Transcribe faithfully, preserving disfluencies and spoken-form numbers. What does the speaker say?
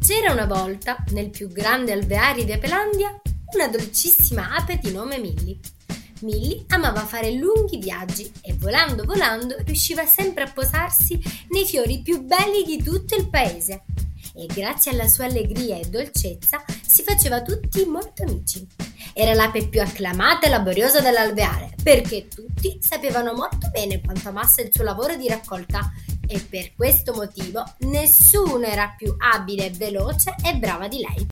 C'era una volta, nel più grande alveare di Apelandia, una dolcissima ape di nome Milly. Milly amava fare lunghi viaggi e volando volando riusciva sempre a posarsi nei fiori più belli di tutto il paese. E grazie alla sua allegria e dolcezza si faceva tutti molto amici. Era l'ape più acclamata e laboriosa dell'alveare, perché tutti sapevano molto bene quanto amasse il suo lavoro di raccolta e per questo motivo nessuno era più abile, veloce e brava di lei.